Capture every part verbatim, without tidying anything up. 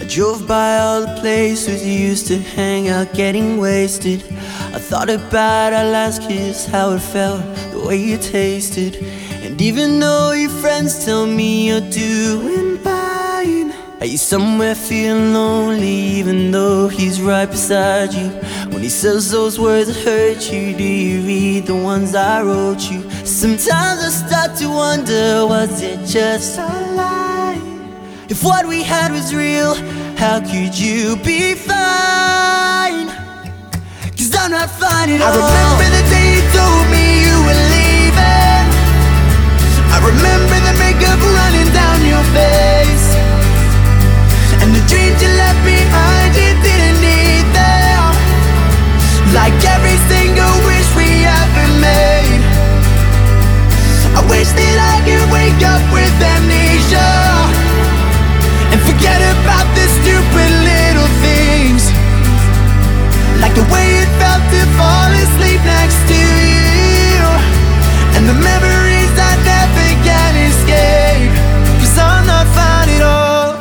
Drove by all the places you used to hang out, getting wasted. I thought about our last kiss, how it felt, the way you tasted. And even though your friends tell me you're doing fine, are you somewhere feeling lonely even though he's right beside you? When he says those words that hurt you, do you read the ones I wrote you? Sometimes I start to wonder, was it just a lie? If what we had was real, how could you be fine? Cause I'm not fine at all. I remember the day you told me you were leaving. I remember the makeup running down your face, and the dreams you left behind you didn't need them. Like every single wish we ever made. I wish that I could wake up with amnesia and forget about the stupid little things, like the way it felt to fall asleep next to you, and the memories I never can escape. Cause I'm not fine at all.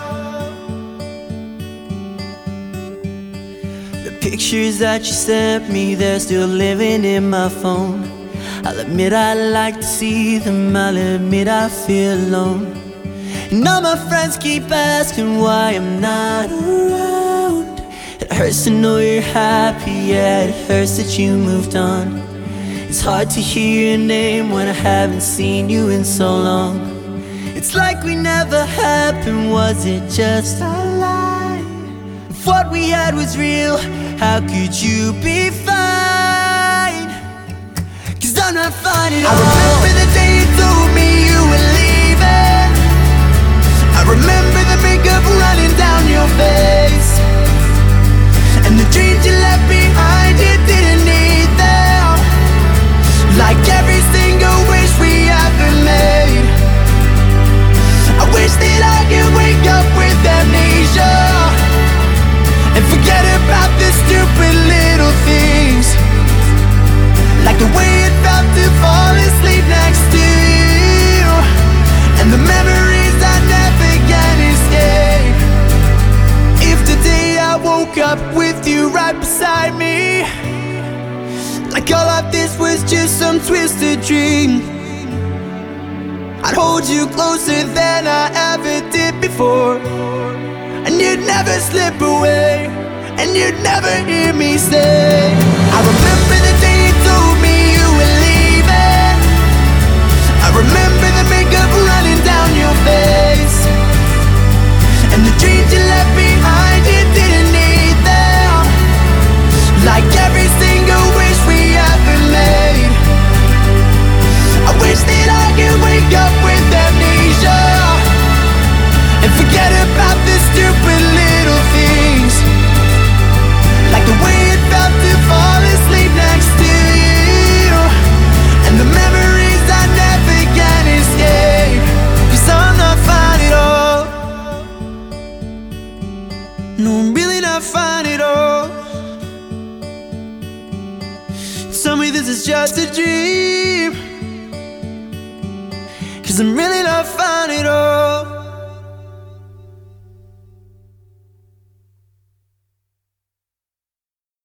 The pictures that you sent me, they're still living in my phone. I'll admit I like to see them, I'll admit I feel alone. And all my friends keep asking why I'm not around. It hurts to know you're happy, yeah, it hurts that you moved on. It's hard to hear your name when I haven't seen you in so long. It's like we never happened, was it just a lie? If what we had was real, how could you be fine? Cause I'm not fine at all. I remember the day you told me you were leaving. I remember the makeup running down your face, and the dreams you left behind you didn't need them. Like every single wish we ever made. I wish that I could wake up with amnesia and forget about the stupid little things, like the way it felt to fall asleep next to you, and the memories I never can escape. If today I woke up with you right beside me, like all of this was just some twisted dream, I'd hold you closer than I ever did before, and you'd never slip away, and you'd never hear me say, I remember the day you told me you were leaving. I remember the makeup running down your face, and the dreams you left behind you didn't need them. Like every single wish we ever made. I wish that I could wake up with amnesia and forget about the stupid little things, like the way it felt to fall asleep next to you, and the memories I never can escape. Cause I'm not fine at all. No, I'm really not fine at all. Tell me this is just a dream, cause I'm really not fine at all.